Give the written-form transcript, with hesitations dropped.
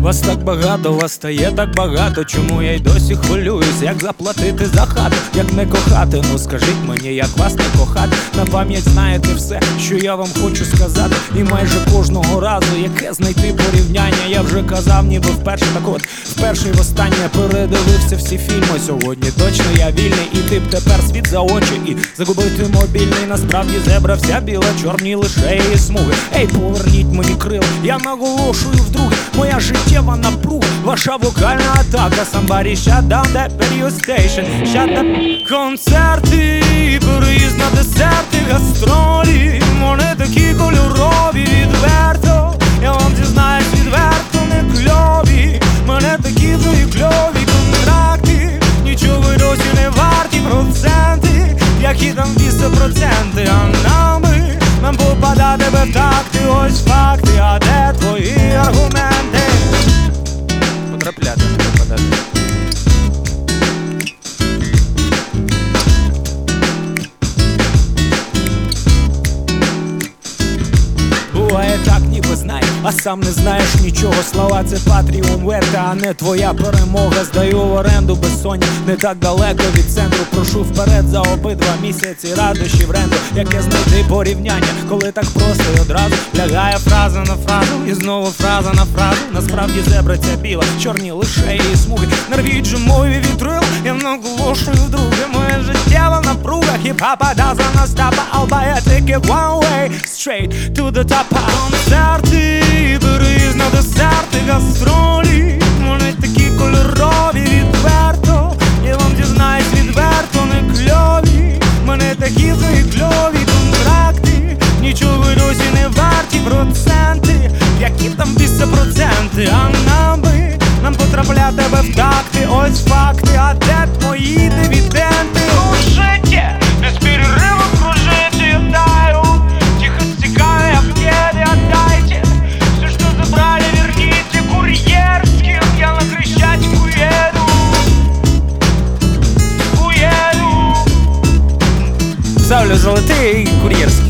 Вас так багато, вас стає так багато. Чому я й досі хвилююсь, як заплатити за хату, як не кохати? Ну скажіть мені, як вас не кохати? На пам'ять знаєте все, що я вам хочу сказати. І майже кожного разу, яке знайти порівняння, я вже казав, ніби вперше. Так от, вперше і востаннє передивився всі фільми. Сьогодні точно я вільний, і ти б тепер світ за очі і загубити мобільний. Насправді зебра вся біла, чорні лише її смуги. Ей, поверніть мені крила, я наголошую вдруге. Моя життєва напруга, ваша вокальна атака. Somebody shut down that radio station, shut that. Концерти, переїзд на десерти, гастролі. Вони такі кольорові, відверто. Я вам зізнаюсь, відверто не кльові. Мене такі твої кльові контракти. Нічого ви досі не варті проценти. Які там 200%, а нам попадати в такти. Ось факти, а де твої аргументи? Потрапляти, не попадати. Буває так, ніби знаєш, а сам не знаєш нічого. Слова — це Patreon верта, а не твоя перемога. Здаю в оренду безсоння, не так далеко від центру. Прошу вперед за обидва місяці радощі в ренду. Яке знайти порівняння, коли так просто і одразу лягає фраза на фразу, і знову фраза на фразу. Насправді зебра ця біла, чорні лише її смуги. Нарвіть же мові вітрил, я наголошую вдруге. Моє життєва напруга, хіп-хапа doesn't stop. I'll buy a ticket one way, straight to the top. Концерти, переїзд на десерти, гастролі. Вони такі кольорові, відверто. Я вам дізнаюсь, відверто не кльові. Мене такі твої кльові контракти. Нічого ви досі не варті проценти. Які там 200%, а нам потрапляти в такти. Ось факти, а де твої дивіденди? Кружите, без перерыву кружите, я таю. Тихо стекая в небе, отдайте. Все, что забрали, верните курьерским. Я на Крещатику еду. Ставлю золотий кур'єрський.